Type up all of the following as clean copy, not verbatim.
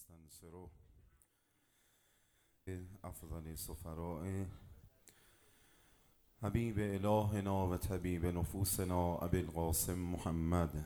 نستنصره افضل سفراء حبیب الهنا و طبیب نفوسنا ابی القاسم محمد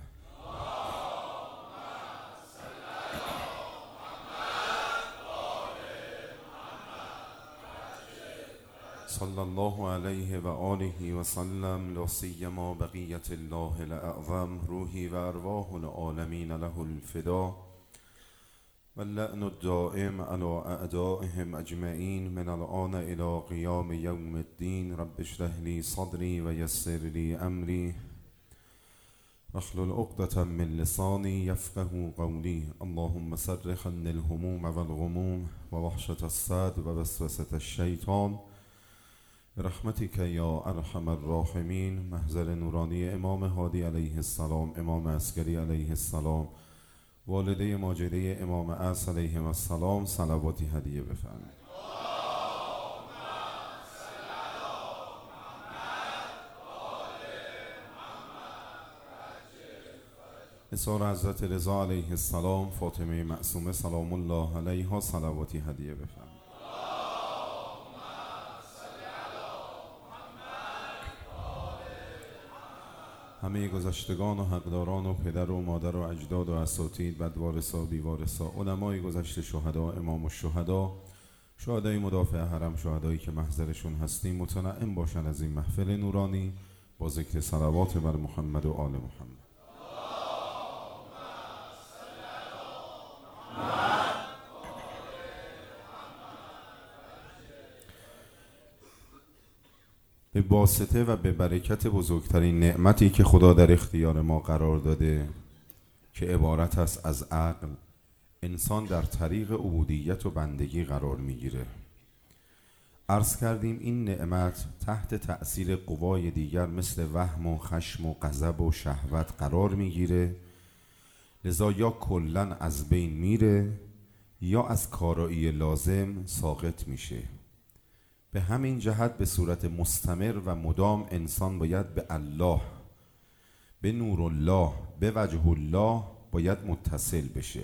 صلی الله علیه و آله و سلم، لا سیما بقیت الله الاعظم، روحی و ارواح العالمین له الفدا و اللعن الدائم علی اعدائهم اجمعین من الآن الی قیام یوم الدین. رب اشرح لی صدری و یسر لی امری واحلل عقدة من لسانی یفقهوا قولی. اللهم صرف عني الهموم والغموم و وحشة الصدر و وسوسة الشیطان برحمتك یا ارحم الراحمین. محضر نورانی امام هادی علیه السلام، امام عسکری علیه السلام، والده ماجده امام عصر علیه السلام، صلواتی هدیه بفرمایید. نثار حضرت رضا علیه السلام، فاطمه معصومه سلام الله علیها، صلواتی هدیه بفرمایید. همه گذشتگان و حقداران و پدر و مادر و اجداد و اساتید، بدوارثا و بیوارثا، علمای گذشته، شهدا، امام الشهدا، شهدای مدافع حرم، شهدایی که محضرشون هستیم، متنعم باشن از این محفل نورانی با ذکر صلوات بر محمد و آل محمد. به واسطه و به برکت بزرگترین نعمتی که خدا در اختیار ما قرار داده که عبارت است از عقل، انسان در طریق عبودیت و بندگی قرار میگیره. عرض کردیم این نعمت تحت تأثیر قوای دیگر مثل وهم و خشم و غضب و شهوت قرار میگیره، لذا یا کلن از بین میره یا از کارایی لازم ساقط میشه. به همین جهت به صورت مستمر و مدام انسان باید به الله، به نور الله، به وجه الله باید متصل بشه.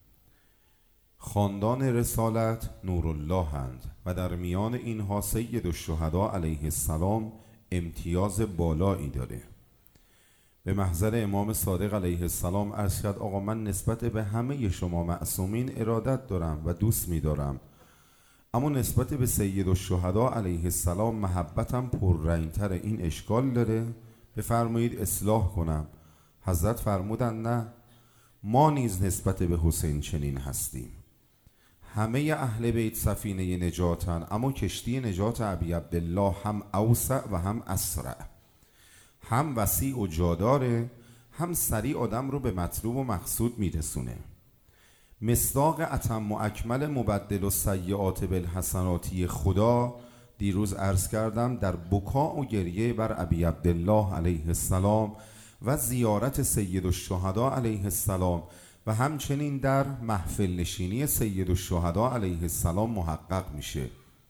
خاندان رسالت نور الله هند و در میان اینها سید الشهدا علیه السلام امتیاز بالایی داره. به محضر امام صادق علیه السلام عرض کرد آقا من نسبت به همه شما معصومین ارادت دارم و دوست می‌دارم، اما نسبت به سید الشهدا علیه السلام محبتم پررنگ‌تر، این اشکال داره، بفرمایید اصلاح کنم. حضرت فرمودن نه، ما نیز نسبت به حسین چنین هستیم. همه اهل بیت سفینه نجاتن، اما کشتی نجات ابی عبدالله هم اوسع و هم اسرع، هم وسیع و جاداره، هم سریع آدم رو به مطلوب و مقصود میرسونه. مصداق اتم و اکمل مبدل و سیئات بالحسناتی خدا دیروز عرض کردم در بکا و گریه بر ابی عبدالله علیه السلام و زیارت سید الشهدا علیه السلام و همچنین در محفل نشینی سید الشهدا علیه السلام محقق میشه.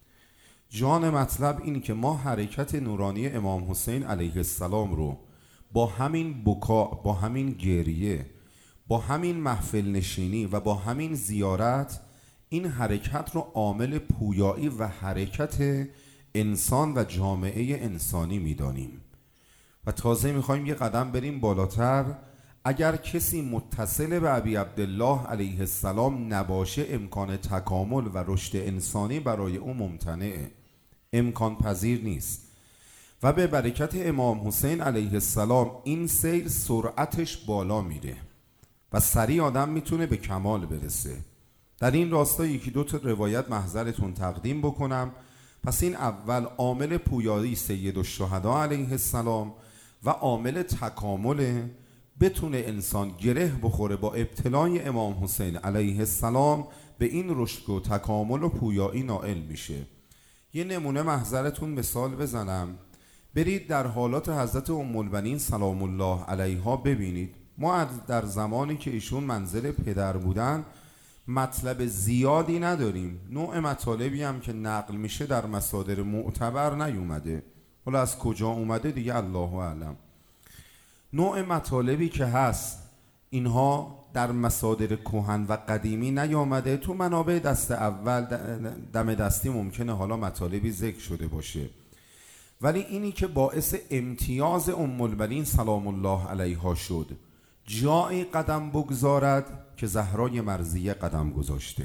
جان مطلب این که ما حرکت نورانی امام حسین علیه السلام رو با همین بکا، با همین گریه، با همین محفل نشینی و با همین زیارت این حرکت رو عامل پویایی و حرکت انسان و جامعه انسانی میدانیم و تازه میخوایم یه قدم بریم بالاتر. اگر کسی متصل به ابی عبدالله علیه السلام نباشه امکان تکامل و رشد انسانی برای او ممتنعه، امکان پذیر نیست. و به برکت امام حسین علیه السلام این سیر سرعتش بالا میره و سریع آدم میتونه به کمال برسه. در این راستا یکی دو تا روایت محضرتون تقدیم بکنم. پس این اول عامل پویایی سید الشهدا علیه السلام و عامل تکامل، بتونه انسان گره بخوره با ابتلای امام حسین علیه السلام به این رشد و تکامل و پویایی نائل میشه. یه نمونه محضرتون مثال بزنم، برید در حالات حضرت ام البنین سلام الله علیها ببینید. ما در زمانی که ایشون منزل پدر بودن مطلب زیادی نداریم، نوع مطالبی هم که نقل میشه در مصادر معتبر نیومده، حالا از کجا اومده دیگه الله اعلم. نوع مطالبی که هست اینها در مصادر کهن و قدیمی نیامده. تو منابع دست اول دم دستی ممکنه حالا مطالبی ذکر شده باشه، ولی اینی که باعث امتیاز ام البنین سلام الله علیها شد جایی قدم بگذارد که زهرای مرضیه قدم گذاشته،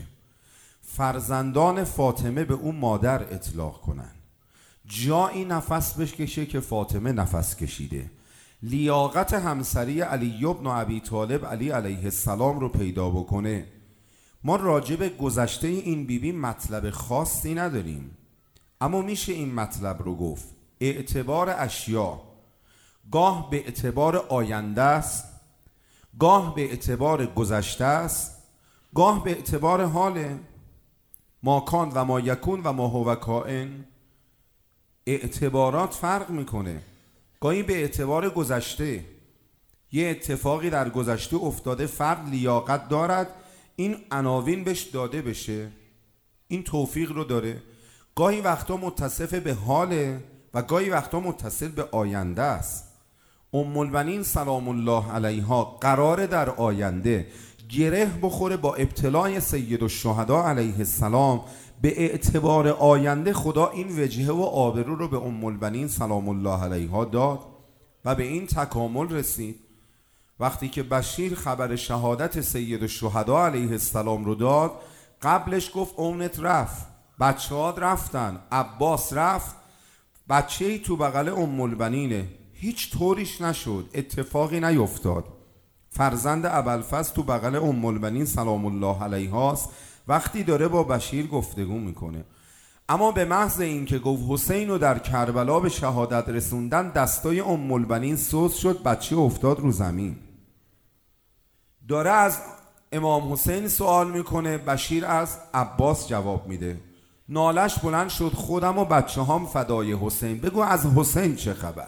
فرزندان فاطمه به اون مادر اطلاق کنن، جایی نفس بکشه که فاطمه نفس کشیده، لیاقت همسری علی ابن ابی طالب علی علیه السلام رو پیدا بکنه. ما راجع به گذشته این بیبی مطلب خاصی نداریم، اما میشه این مطلب رو گفت. اعتبار اشیا گاه به اعتبار آینده است، گاه به اعتبار گذشته است، گاه به اعتبار حال ما کان و ما یکون و ما هو کائن. اعتبارات فرق میکنه. گاهی به اعتبار گذشته، یه اتفاقی در گذشته افتاده، فرد لیاقت دارد این عناوین بهش داده بشه، این توفیق رو داره. گاهی وقتا متصف به حاله و گاهی وقتا متصل به آینده است. ام البنین سلام الله علیها قراره در آینده گره بخوره با ابتلای سید الشهدا علیه السلام. به اعتبار آینده خدا این وجهه و آبرو رو به ام البنین سلام الله علیها داد و به این تکامل رسید. وقتی که بشیر خبر شهادت سید الشهدا علیه السلام رو داد، قبلش گفت اونت رفت، بچه ها رفتن، عباس رفت، بچه ای تو بغل ام البنینه، هیچ طوریش نشد، اتفاقی نیفتاد. فرزند ابوالفضل تو بغل ام البنین سلام الله علیهاست، وقتی داره با بشیر گفتگو میکنه. اما به محض اینکه گفت حسین رو در کربلا به شهادت رسوندن، دستای ام البنین سوز شد، بچه افتاد رو زمین. داره از امام حسین سوال میکنه، بشیر از عباس جواب میده. نالش بلند شد، خودم و بچه هم فدای حسین، بگو از حسین چه خبر.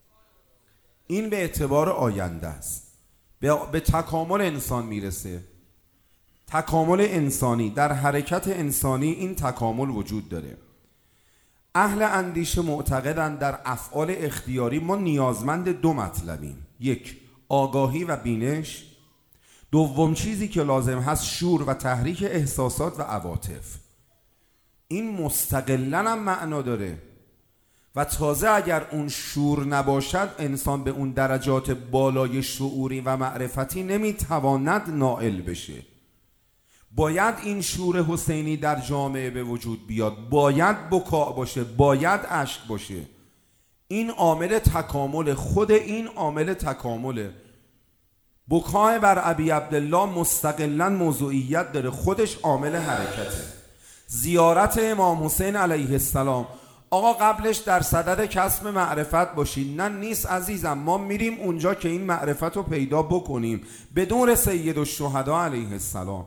این به اعتبار آینده است، به تکامل انسان میرسه. تکامل انسانی، در حرکت انسانی این تکامل وجود داره. اهل اندیشه معتقدند در افعال اختیاری ما نیازمند دو مطلبیم: یک، آگاهی و بینش. دوم چیزی که لازم هست شور و تحریک احساسات و عواطف. این مستقلاً هم معنا داره و تازه اگر اون شور نباشد انسان به اون درجات بالای شعوری و معرفتی نمیتواند نائل بشه. باید این شور حسینی در جامعه به وجود بیاد، باید بکا باشه، باید اشک باشه. این عامل تکامل، خود این عامل تکامله. بکای بر ابی عبدالله مستقلاً موضوعیت داره، خودش عامل حرکته. زیارت امام حسین علیه السلام، آقا قبلش در صدد کسب معرفت باشید. نه نیست عزیزم، ما میریم اونجا که این معرفت رو پیدا بکنیم بدون سید الشهدا علیه السلام.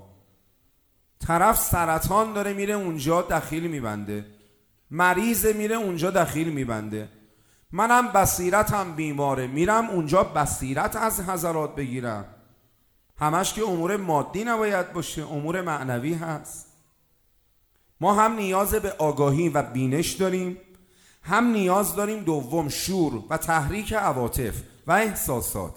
طرف سرطان داره میره اونجا دخیل میبنده، مریض میره اونجا دخیل میبنده. منم بصیرتم بیماره، میرم اونجا بصیرت از حضرات بگیرم. همش که امور مادی نباید باشه، امور معنوی هست. ما هم نیاز به آگاهی و بینش داریم، هم نیاز داریم دوم شور و تحریک عواطف و احساسات.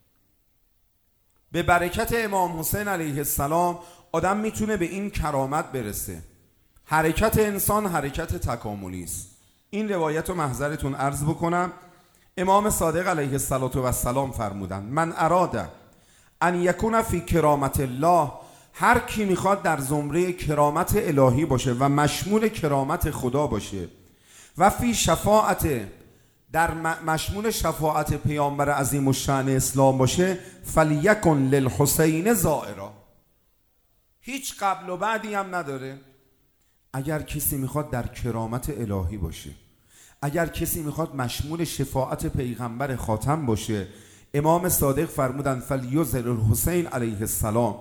به برکت امام حسین علیه السلام آدم میتونه به این کرامت برسه. حرکت انسان حرکت تکاملی است. این روایت رو محضرتون عرض بکنم. امام صادق علیه السلام فرمودن: من اراد ان یکون فی کرامت الله، هر کی میخواد در زمره کرامت الهی باشه و مشمول کرامت خدا باشه، و فی شفاعت، در مشمول شفاعت پیامبر عظیم الشأن اسلام باشه، فلیکن للحسین زائرا. هیچ قبل و بعدی هم نداره. اگر کسی میخواد در کرامت الهی باشه، اگر کسی میخواد مشمول شفاعت پیغمبر خاتم باشه، امام صادق فرمودن فلیزر الحسین علیه السلام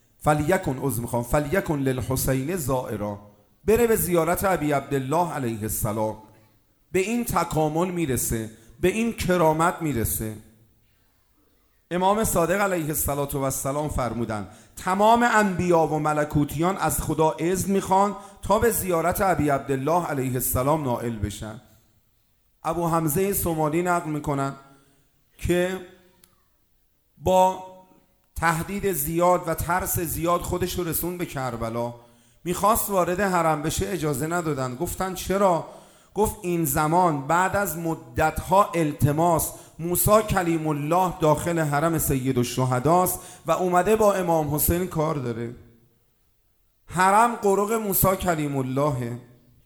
فلیکن للحسین زائرا، بره به زیارت ابی عبدالله علیه السلام. به این تکامل میرسه، به این کرامت میرسه. امام صادق علیه السلام فرمودن تمام انبیا و ملکوتیان از خدا اذن میخوان تا به زیارت ابی عبدالله علیه السلام نائل بشن. ابو حمزه سمالی نقل میکنن که با تهدید زیاد و ترس زیاد خودش رو رسون به کربلا. میخواست وارد حرم بشه، اجازه ندادن. گفتن چرا؟ گفت این زمان بعد از مدتها التماس موسی کلیم الله داخل حرم سید الشهداست و اومده با امام حسین کار داره. حرم قرق موسی کلیم الله.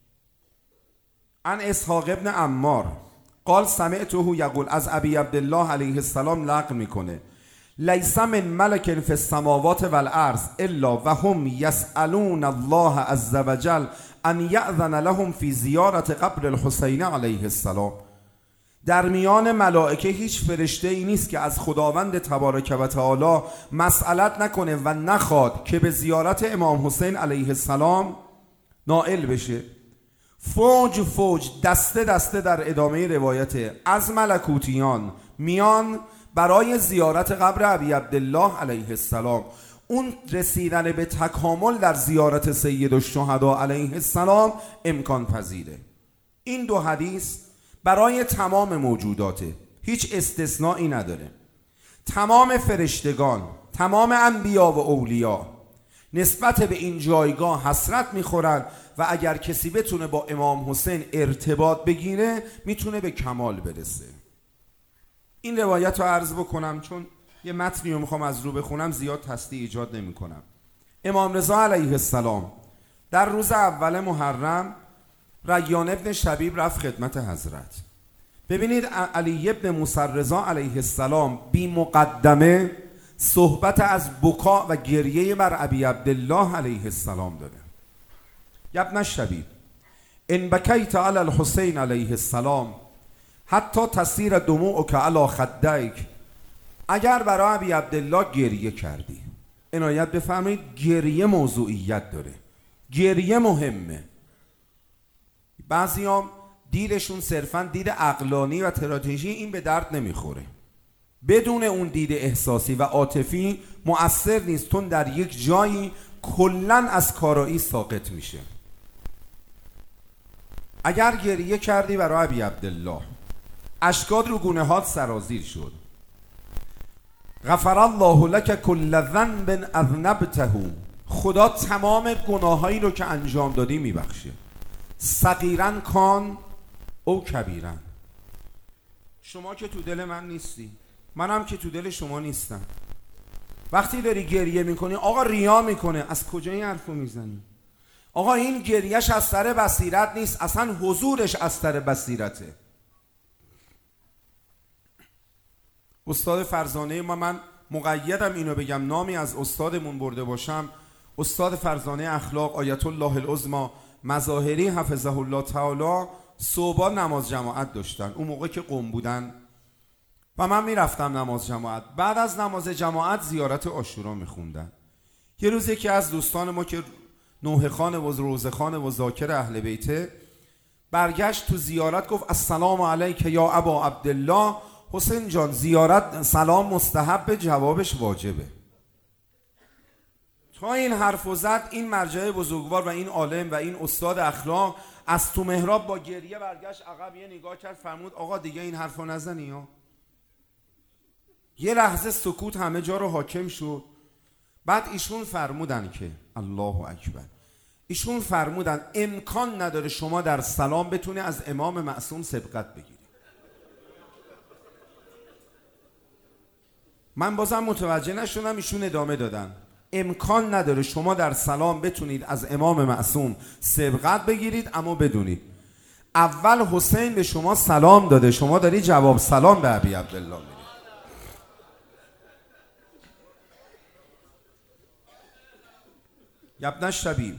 عن اسحاق ابن عمار قال سمعته یقول، از ابی عبدالله علیه السلام نقل میکنه، لیس من ملک فی السماوات والارض الا و هم یسألون الله عز وجل ان یأذن لهم فی زیارت قبر الحسین علیه السلام. در میان ملائکه هیچ فرشته ای نیست که از خداوند تبارک و تعالی مسئلت نکنه و نخواد که به زیارت امام حسین علیه السلام نائل بشه. فوج فوج، دسته دسته در ادامه روایت از ملکوتیان میان برای زیارت قبر ابی عبدالله علیه السلام. اون رسیدن به تکامل در زیارت سید الشهدا علیه السلام امکان پذیره. این دو حدیث برای تمام موجوداته، هیچ استثنایی نداره. تمام فرشتگان، تمام انبیا و اولیا نسبت به این جایگاه حسرت میخورن و اگر کسی بتونه با امام حسین ارتباط بگیره میتونه به کمال برسه. این روایت رو عرض بکنم چون یه متنی رو میخوام از رو بخونم، زیاد تصدیق ایجاد نمی کنم. امام رضا علیه السلام در روز اول محرم ریان ابن شبیب رفت خدمت حضرت. ببینید علی ابن موسی رضا علیه السلام بی مقدمه صحبت از بکا و گریه بر ابی عبدالله علیه السلام داره. ابن شبیب ان بکیت علی الحسین علیه السلام حتی تسیر دموعک علی خدیک، اگر برای ابی عبدالله گریه کردی، عنایت بفرمایید گریه موضوعیت داره، گریه مهمه. بعضیام دیدشون صرفا دید عقلانی و استراتژی، این به درد نمیخوره. بدون اون دید احساسی و عاطفی مؤثر نیست، تون در یک جایی کلن از کارایی ساقط میشه. اگر گریه کردی برای ابی عبدالله، اشکات رو گونه هات سرازیر شد، غفر الله لک کل ذنب اذنبته، خدا تمام گناهایی رو که انجام دادی میبخشه، صغیرا کان او کبیرا. شما که تو دل من نیستی، منم که تو دل شما نیستم. وقتی داری گریه میکنی آقا ریا میکنه، از کجا این حرفو میزنی؟ آقا این گریهش از سر بصیرت نیست، اصلا حضورش از سر بصیرته. استاد فرزانه ما، من مقیدم اینو بگم، نامی از استادمون برده باشم، استاد فرزانه اخلاق آیت الله العظمی مظاهری حفظه الله تعالی، صبح نماز جماعت داشتن اون موقع که قم بودن و من میرفتم نماز جماعت. بعد از نماز جماعت زیارت عاشورا میخوندن. یه روز یکی از دوستان ما که نوحه خان و روزه خان و ذاکر اهل بیته برگشت تو زیارت، گفت السلام علیک یا ابا عبدالله. حسین جان زیارت سلام مستحب، جوابش واجبه. تا این حرفو زد این مرجع بزرگوار و این عالم و این استاد اخلاق از تو محراب با گریه برگشت عقب، یه نگاه کرد، فرمود آقا دیگه این حرفو نزنی ها. یه لحظه سکوت همه جا رو حاکم شد. بعد ایشون فرمودن که الله اکبر، ایشون فرمودن امکان نداره شما در سلام بتونی از امام معصوم سبقت بگیری. من بازم متوجه نشدم، ایشون ادامه دادن امکان نداره شما در سلام بتونید از امام معصوم سبقت بگیرید، اما بدونید اول حسین به شما سلام داده، شما داری جواب سلام به ابی عبدالله میدید. ابن شبیب،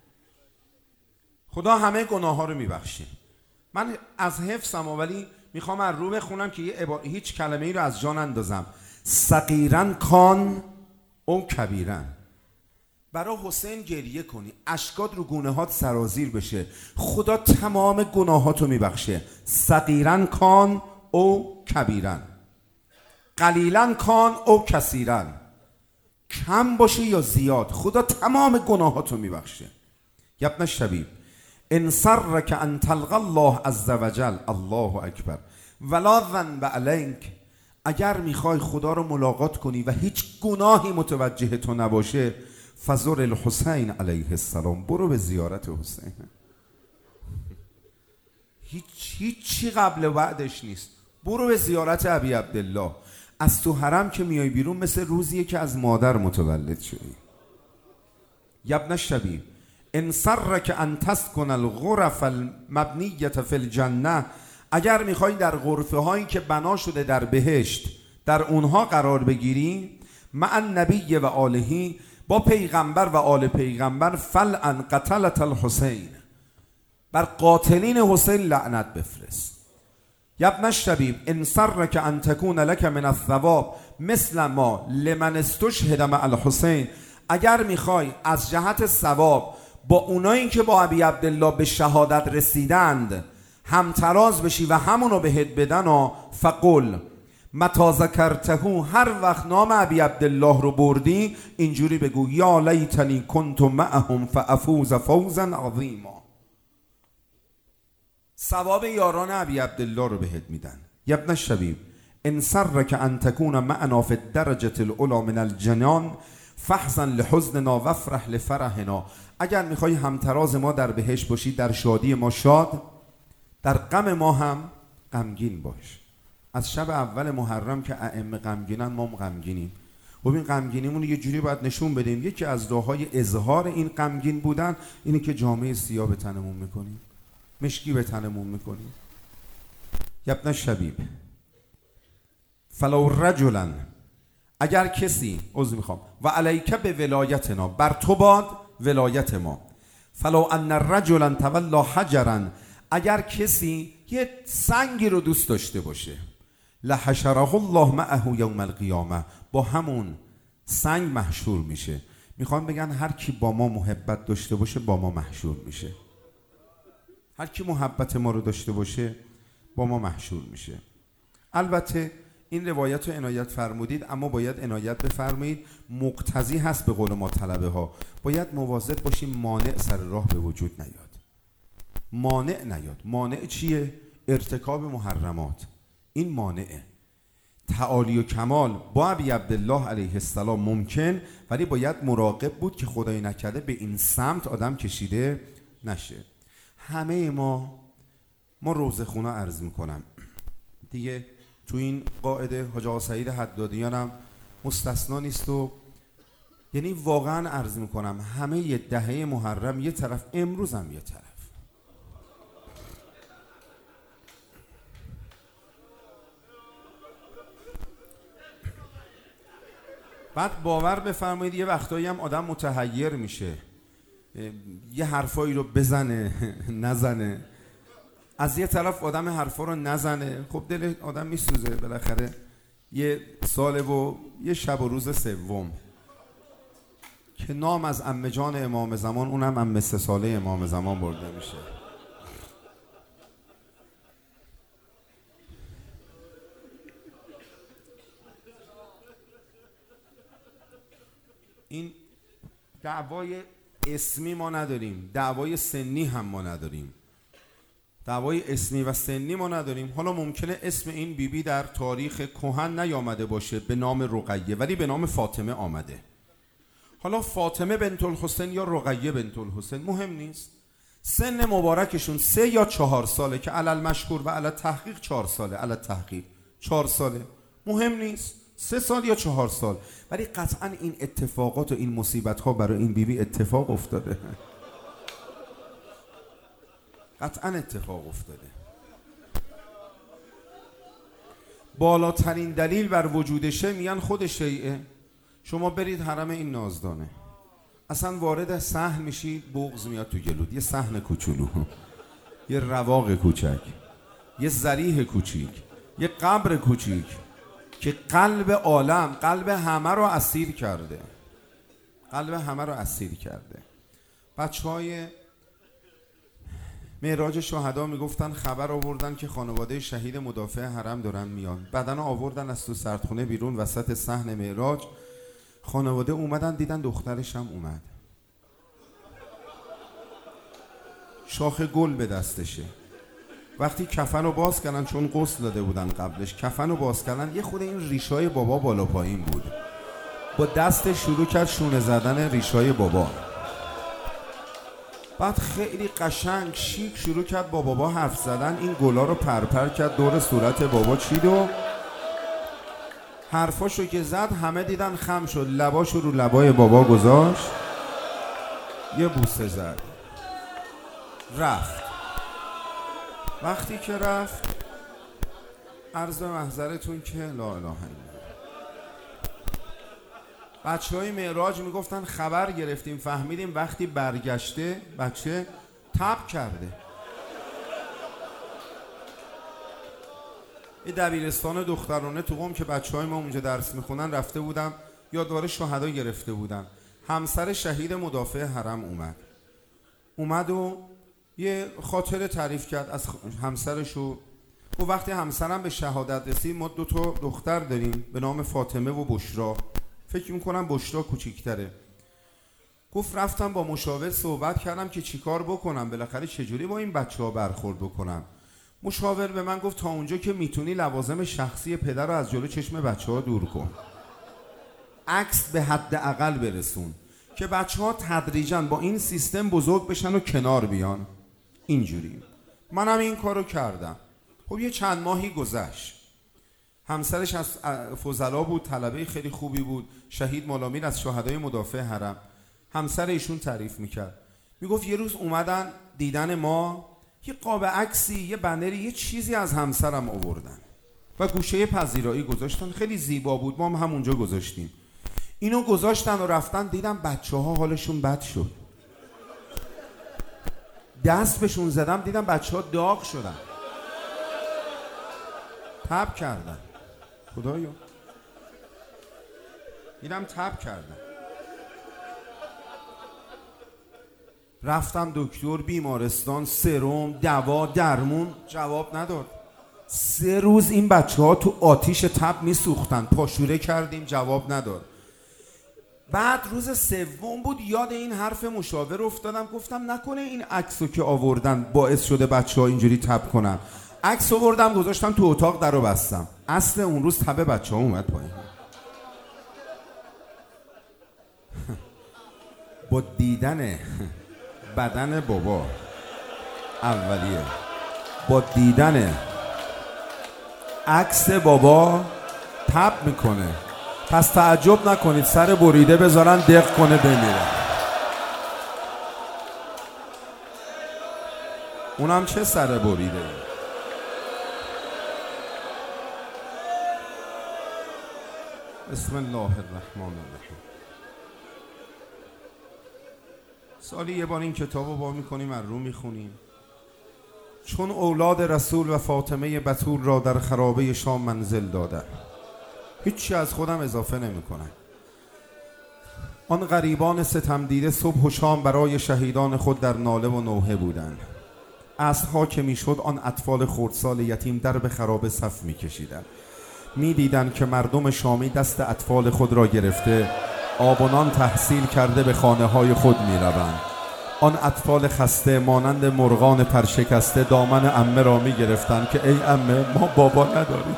خدا همه گناه ها رو میبخشه. من از حفظم ولی میخوام از رو بخونم که هیچ کلمه ای رو از جان اندازم. صغیرا کان او کبیرا. برای حسین گریه کنی، اشکات رو گونه هات سرازیر بشه، خدا تمام گناهاتو میبخشه. صغیرا کان او کبیرا، قلیلا کان او کثیرا، کم باشه یا زیاد خدا تمام گناهاتو میبخشه. ابن شبیب ان سرک ان تلقى الله عز وجل، الله اکبر، ولا ذنب علیک اگر میخوای خدا رو ملاقات کنی و هیچ گناهی متوجه تو نباشه، فزور الحسین علیه السلام، برو به زیارت حسین. هیچی قبل و بعدش نیست. برو به زیارت ابی عبدالله. از تو حرم که میای بیرون مثل روزیه که از مادر متولد شدی. یبن الشبیب ان سرک ان تسکن الغرف المبنیة فی الجنه، اگر میخوای در غرفه هایی که بنا شده در بهشت در اونها قرار بگیری، مع النبی و آله، با پیغمبر و آل پیغمبر، فلعن قتلت الحسین، بر قاتلین حسین لعنت بفرست. یبن الشبیب ان سرک ان تکون لک من الثواب مثل ما لمن استشهد مع الحسین، اگر میخوای از جهت ثواب با اونایی که با ابی عبدالله به شهادت رسیدند همتراز بشی و همونو بهت بدن، فقل متی ذکرته، هر وقت نام ابی عبدالله رو بردی اینجوری بگو یا لیتنی کنت معهم فافوز فوزا عظیما. ثواب یاران ابی عبدالله رو بهت میدن. یبن الشبیب ان سرک ان تکون معنا فی الدرجة العلی من الجنان فحزن لحزننا وافرح لفرحنا، اگر میخوای همتراز ما در بهشت باشی، در شادی ما شاد، در غم ما هم غمگین باش. از شب اول محرم که ائمه غمگینن ما هم غمگینیم. و این غمگینیمون یه جوری باید نشون بدیم. یکی از راههای اظهار این غمگین بودن اینه که جامعه سیاه به تنمون میکنیم، مشکی به تنمون میکنیم. یبن الشبیب فلو رجلا، اگر کسی و علیک به ولایتنا، بر تو باد ولایت ما، فلو ان رجلا تولا حجرا، اگر کسی یه سنگی رو دوست داشته باشه، لحشره الله معه یوم القیامه، با همون سنگ محشور میشه. میخوان بگن هر کی با ما محبت داشته باشه با ما محشور میشه. هر کی محبت ما رو داشته باشه با ما محشور میشه. البته این روایت رو عنایت فرمودید، اما باید عنایت بفرمایید مقتضی هست به قول ما طلبه ها، باید مواظب باشیم مانع سر راه به وجود نیاد. مانع نیاد. مانع چیه؟ ارتکاب محرمات. این مانعه. تعالی و کمال با ابی عبدالله علیه السلام ممکن، ولی باید مراقب بود که خدای نکرده به این سمت آدم کشیده نشه. همه ما روزخونا عرض میکنم دیگه، تو این قاعده حاج آقا سعید حدادیان هم مستثنا نیست. و یعنی واقعا عرض میکنم همه یه دهه محرم یه طرف، امروز هم یه طرف. بعد باور بفرمایید یه وقتایی هم آدم متحیر میشه، یه حرفایی رو بزنه نزنه. از یه طرف آدم حرفا رو نزنه، خب دل آدم میسوزه. بالاخره یه ساله و یه شب و روز سوم که نام از عمه جان امام زمان، اونم عمه 3 ساله امام زمان برده میشه. این دعوای اسمی ما نداریم، دعوای سنی هم ما نداریم. دعوای اسمی و سنی ما نداریم. حالا ممکنه اسم این بیبی در تاریخ کهن نیامده باشه به نام رقیه، ولی به نام فاطمه آمده. حالا فاطمه بنت الحسین یا رقیه بنت الحسین مهم نیست. سن مبارکشون 3 یا 4 ساله که علل مشکور و علل تحقیق 4 ساله، علل تحقیق 4 ساله، مهم نیست 3 سال یا 4 سال، ولی قطعا این اتفاقات و این مصیبت ها برای این بیبی اتفاق افتاده. قطعا اتفاق افتاده. بالاترین دلیل بر وجودشه میگن خود شیعه. شما برید حرم این نازدانه، اصلا وارد صحن میشی بغض میاد تو گلود. یه صحن کوچولو، یه رواق کوچک، یه ذریح کوچیک، یه قبر کوچیک که قلب عالم، قلب همه رو اسیر کرده. قلب همه رو اسیر کرده. بچهای معراج شهدا میگفتن خبر آوردن که خانواده شهید مدافع حرم دارن میان. بدن آوردن از تو سردخونه بیرون وسط صحن معراج. خانواده اومدن دیدن دخترش هم اومد، شاخ گل به دستشه. وقتی کفن رو باز کردن، چون غسل داده بودن قبلش، کفن رو باز کردن، یه خود این ریشای بابا بالا پایین بود. با دست شروع کرد شونه زدن ریشای بابا. بعد خیلی قشنگ شیک شروع کرد با بابا حرف زدن. این گلا رو پرپر کرد دور صورت بابا چید و حرفاشو که زد همه دیدن خم شد. لباشو رو لبای بابا گذاشت، یه بوسه زد، رفت. وقتی که رفت، عرض به محضرتون که لا اله الا الله، بچه‌های معراج میگفتن خبر گرفتیم فهمیدیم وقتی برگشته بچه تب کرده. یه دبیرستان دخترانه تو قم که بچه‌های ما اونجا درس میخونن رفته بودم، یادوار شهدا گرفته بودم. همسر شهید مدافع حرم اومد و یه خاطره تعریف کرد از همسرشو. و وقتی همسرم به شهادت رسید، ما 2 تا دختر داریم به نام فاطمه و بشرا، فکر میکنم بشرا کوچیک‌تره. گفت رفتم با مشاور صحبت کردم که چیکار بکنم، بالاخره چجوری با این بچه‌ها برخورد بکنم. مشاور به من گفت تا اونجا که میتونی لوازم شخصی پدر رو از جلو چشم بچه‌ها دور کن، عکس به حد اقل برسون که بچه‌ها تدریجاً با این سیستم بزرگ بشن و کنار بیان. اینجوری منم این کارو کردم. خب یه چند ماهی گذشت. همسرش از فضلا بود، طلبه خیلی خوبی بود، شهید مالامیر از شهدای مدافع حرم. همسر ایشون تعریف میکرد، میگفت یه روز اومدن دیدن ما، یه قاب عکسی، یه بنری، یه چیزی از همسرم آوردن و گوشه پذیرایی گذاشتن، خیلی زیبا بود، ما هم همونجا گذاشتیم. اینو گذاشتن و رفتن، دیدم بچه‌ها حالشون بد شد. دست بهشون زدم، دیدم بچه‌ها داغ شدن، تب کردن. خدایا دیدم تب کردن. رفتم دکتر، بیمارستان، سرم، دوا، درمون، جواب نداد. 3 روز این بچه‌ها تو آتیش تب میسوختن، پاشوره کردیم، جواب نداد. بعد روز 3 بود، یاد این حرف مشاور افتادم، گفتم نکنه این عکسو که آوردن باعث شده بچه‌ها اینجوری تب کنن. عکس آوردم گذاشتم تو اتاق، درو بستم. اصل اون روز تب بچه‌ها اومد پایین. با دیدن بدن بابا اولیه، با دیدن عکس بابا تب میکنه. پس تعجب نکنید سر بریده بذارن دق کنه بمیره. اونم چه سر بریده. بسم الله الرحمن الرحیم. سالی یه بار این کتابو با میکنیم، از رو میخونیم. چون اولاد رسول و فاطمه بتول را در خرابه شام منزل دادن، هیچی از خودم اضافه نمی کنم. آن غریبان ستم دیده صبح و شام برای شهیدان خود در ناله و نوحه بودند. عصرها که میشد آن اطفال خردسال یتیم در به خرابه صف میکشیدند. میدیدند که مردم شامی دست اطفال خود را گرفته آب و نان تحصیل کرده به خانه های خود میروند. آن اطفال خسته مانند مرغان پرشکسته دامن عمه را میگرفتند که ای عمه ما بابا نداریم.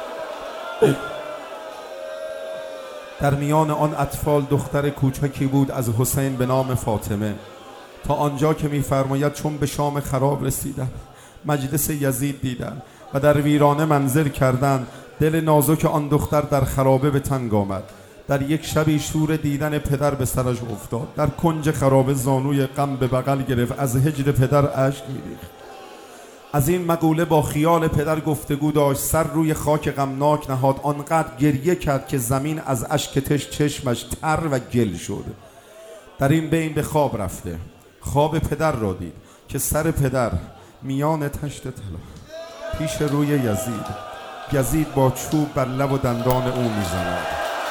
در میان آن اطفال دختر کوچکی بود از حسین به نام فاطمه. تا آنجا که می‌فرماید چون به شام خراب رسیدن، مجلس یزید دیدن و در ویرانه منزل کردند، دل نازک آن دختر در خرابه به تنگ آمد. در یک شبی شور دیدن پدر به سرش افتاد. در کنج خرابه زانوی غم به بغل گرفت، از هجر پدر اشک می‌ریخت. از این مقوله با خیال پدر گفتگو داشت، سر روی خاک غمناک نهاد، آنقدر گریه کرد که زمین از اشک چشمش تر و گل شد. در این بین به خواب رفته، خواب پدر را دید که سر پدر میان تشت طلا پیش روی یزید با چوب بر لب و دندان او میزند.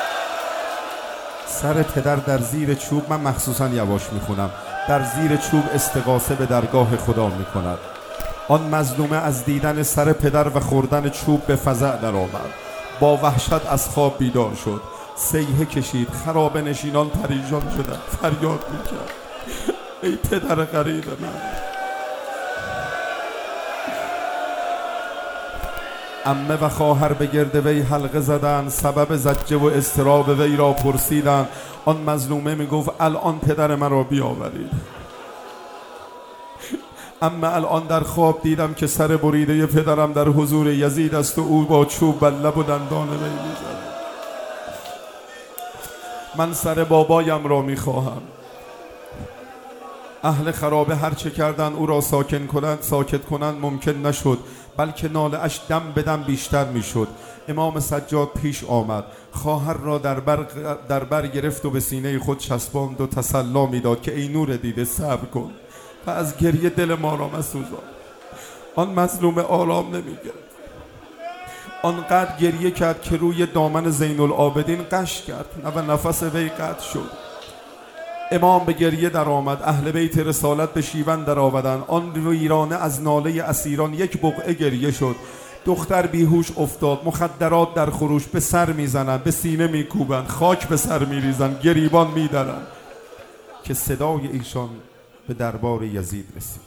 سر پدر در زیر چوب، من مخصوصا یواش میخونم، در زیر چوب استغاثه به درگاه خدا میکند. آن مظلومه از دیدن سر پدر و خوردن چوب به فزع در آمد. با وحشت از خواب بیدار شد، صیحه کشید، خرابه نشینان پریشان شدند، فریاد میکرد ای پدر غریب من، عمه و خواهر به گرد وی حلقه زدن، سبب زجه و اضطراب وی را پرسیدن. آن مظلومه میگفت الان پدر مرا بیاورید. اما الان در خواب دیدم که سر بریده پدرم در حضور یزید است و او با چوب بر لب و دندان وی میزند. من سر بابایم را میخواهم. اهل خرابه هر چه کردن او را ساکت کنند ممکن نشد، بلکه ناله اش دم به دم بیشتر میشد. امام سجاد پیش آمد، خواهر را در بر گرفت و به سینه خود چسباند و تسلی میداد که ای نور دیده صبر کن و از گریه دل ما را مسوزان. آن مظلوم آرام نمیگرفت، آنقدر گریه کرد که روی دامن زین العابدین قش کرد و نفس وی قطع شد. امام به گریه در آمد، اهل بیت رسالت به شیون در آمدند. آن ویرانه از ناله اسیران یک بقعه گریه شد. دختر بیهوش افتاد، مخدرات در خروش، به سر میزنند، به سینه میکوبند، خاک به سر میریزند، گریبان میدرند که صدای ایشان به دربار یزید رسید.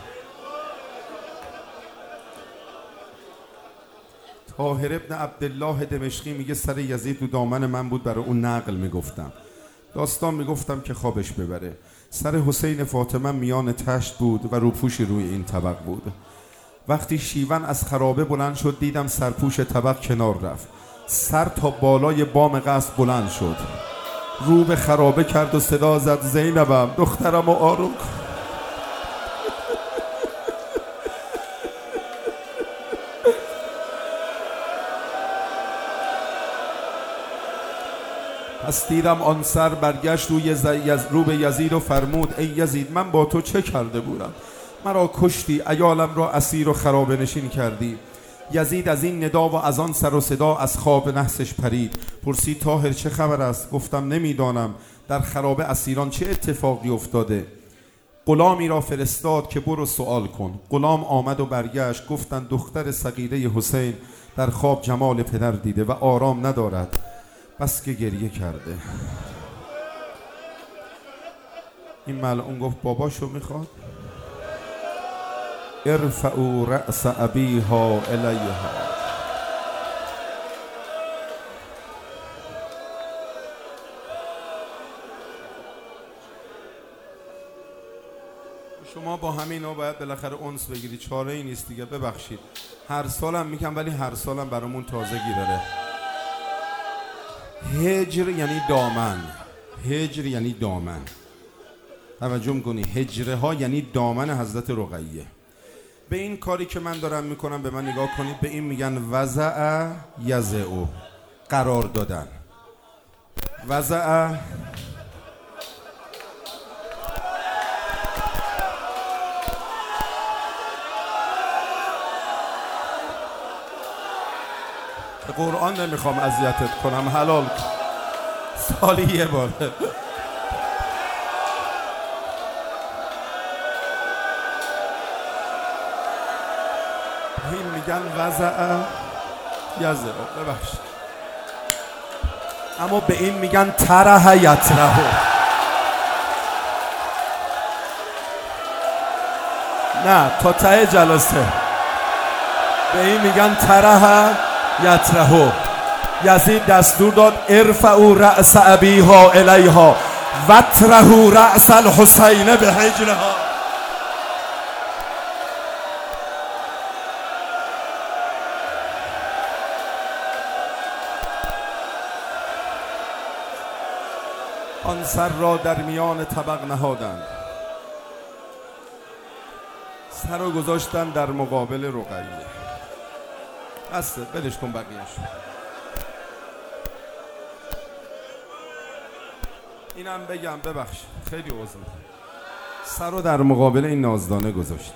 طاهر ابن عبدالله دمشقی میگه سر یزید تو دامن من بود، برای اون نقل میگفتم. داستان میگفتم که خوابش ببره. سر حسین فاطمه میان تشت بود و روپوشی روی این طبق بود. وقتی شیون از خرابه بلند شد دیدم سرپوش طبق کنار رفت، سر تا بالای بام قصر بلند شد، رو به خرابه کرد و صدا زد زینبم دخترم و آروم کن. پس دیدم آن سر برگشت رو به یزید و فرمود ای یزید من با تو چه کرده بودم؟ مرا کشتی، عیالم را اسیر و خرابه نشین کردی. یزید از این ندا و از آن سر و صدا از خواب نحسش پرید، پرسید طاهر چه خبر است؟ گفتم نمیدانم در خرابه اسیران چه اتفاقی افتاده. غلامی را فرستاد که برو سوال کن. غلام آمد و برگشت، گفتند دختر صغیره حسین در خواب جمال پدر دیده و آرام ندارد، بس که گریه کرده. این ملعون گفت باباشو میخواد؟ ارفعوا رأس ابیها الیها. شما با همینا باید بالاخره انس بگیرید، چاره ای نیست دیگه. ببخشید هر سالم میگم ولی هر سالم برامون تازگی داره. هجر یعنی دامن، هجر یعنی دامن. توجه میکنی؟ هجره ها یعنی دامن حضرت رقیه. به این کاری که من دارم میکنم به من نگاه کنید، به این میگن وضع یضع، قرار دادن. وضع به قرآن نمیخوام اذیتت کنم، حلال کن سالی یه بار. این میگن وضع یضع، ببخشید، اما به این میگن طرح یطرح. نه تا ته جلسه به این میگن طرح یطرح. یزید دستور داد ارفعوا رأس ابیها الیها واطرحوا رأس الحسین به حجرها. آن سر را در میان طبق نهادند، سر را گذاشتن در مقابل رقیه. بسته بلش کن بقیهش. اینم بگم ببخش خیلی عذر، سر رو در مقابل این نازدانه گذاشتم.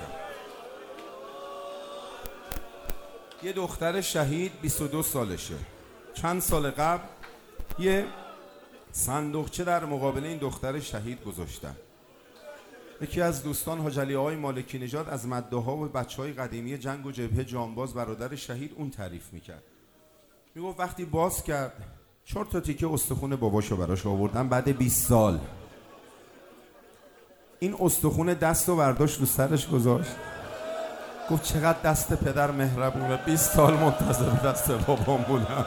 یه دختر شهید 22 سالشه. چند سال قبل یه صندوقچه در مقابل این دختر شهید گذاشتم. یکی از دوستان حاج علی آقای مالکی نژاد از مداح‌ها و بچهای قدیمی جنگ و جبهه جانباز برادر شهید اون تعریف میکرد. میگفت وقتی باز کرد 4 تا تیکه استخون باباشو براش آوردن بعد 20 سال. این استخون دستو برداشت رو سرش گذاشت، گفت چقدر دست پدر مهربونه، 20 سال منتظر دست بابام بودم.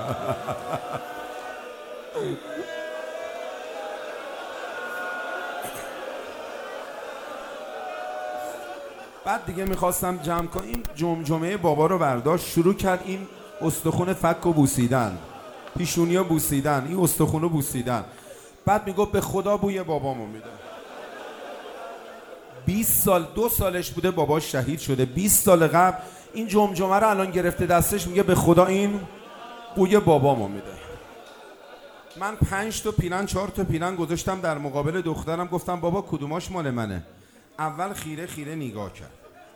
بعد دیگه میخواستم جمع کنم، این جمجمه بابا رو برداشت شروع کرد این استخون فک و بوسیدن، پیشونی رو بوسیدن، این استخون رو بوسیدن. بعد میگفت به خدا بوی بابامو میده. 20 سال، 2 سالش بوده باباش شهید شده، 20 سال قبل این جمجمه رو الان گرفته دستش، میگه به خدا این بوی بابامو میده. من 5 تا پیرن 4 تا پیرن گذاشتم در مقابل دخترم، گفتم بابا کدوماش مال منه؟ اول خیره خیره نگاه کرد،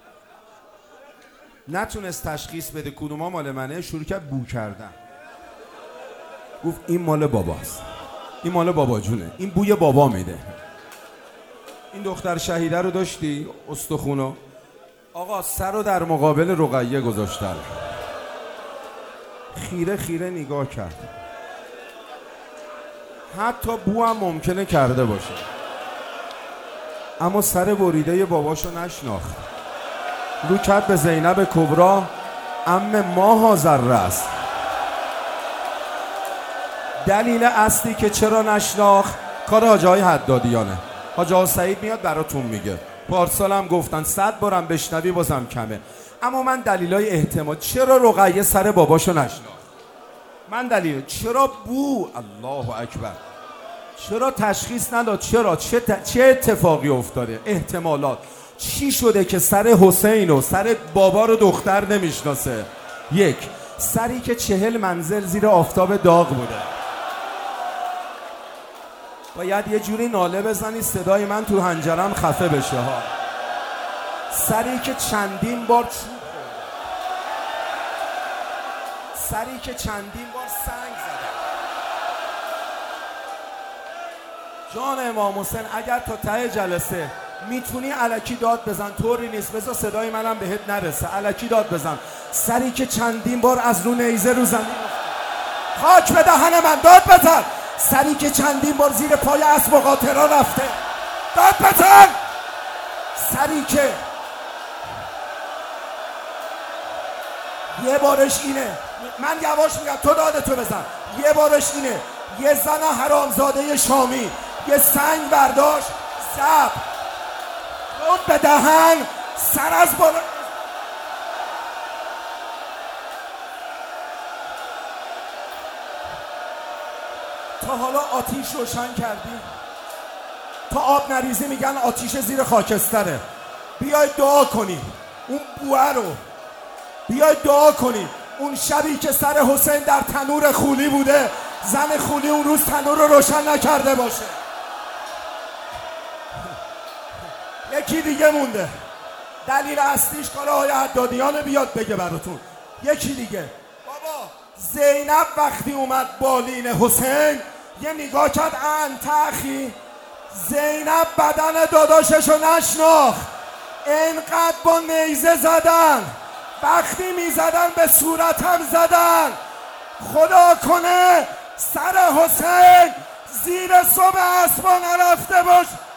نتونست تشخیص بده کدوما مال منه، شروع کرد بو کردن. گفت این مال باباست، این مال بابا جونه، این بوی بابا میده. این دختر شهیده رو داشتی استخونو، آقا سر رو در مقابل رقیه گذاشتن، خیره خیره نگاه کرد، حتی بو هم ممکنه کرده باشه، اما سر بریده باباشو نشناخت. رو کرد به زینب کبرا، عم ما ذره است. دلیل اصلی که چرا نشناخت کار حاجی های حدادیانه. حاجی ها سعید میاد براتون میگه، پارسال هم گفتن 100 بارم بشنوی بازم کمه. اما من دلیلای احتمال چرا رقیه سر باباشو نشناخت، من دلیل چرا بو، الله اکبر، چرا تشخیص نداد، چرا چه اتفاقی افتاده، احتمالات چی شده که سر حسین و سر بابا رو دختر نمیشناسه؟ یک، سری که 40 منزل زیر آفتاب داغ بوده، باید یه جوری ناله بزنی صدای من تو حنجرم خفه بشه ها. سری که چندین بار چوب خورده، سری که چندین بار سنگ زده. جان امام حسین اگر تا ته جلسه میتونی الکی داد بزن، طوری نیست، بذار صدای منم بهت نرسه، الکی داد بزن. سری که چندین بار از رو نیزه رو زمین خاک به دهن من، داد بزن. سری که چندین بار زیر پای اسب و قاطرا رفته، داد بزن. سری که یه بارش اینه، من یواش میگم تو دادتو بزن، یه بارش اینه، یه زن حرامزاده شامی یه سنگ برداشت زب خود به دهن، سر از بالا. تا حالا آتیش روشن کردی؟ تا آب نریزی میگن آتیش زیر خاکستره. بیاید دعا کنیم اون بوه رو، بیاید دعا کنیم اون شبی که سر حسین در تنور خولی بوده، زن خولی اون روز تنور رو روشن نکرده باشه. یکی دیگه مونده، دلیل اصلیش کار آقای حدادیان بیاد بگه براتون. یکی دیگه، بابا زینب وقتی اومد بالین حسین یه نگاه کرد، انتخی زینب بدن داداششو نشناخت، اینقدر با نیزه زدن، وقتی میزدن به صورتم زدن، خدا کنه سر حسین زیر صبح اسبا نرفته باش.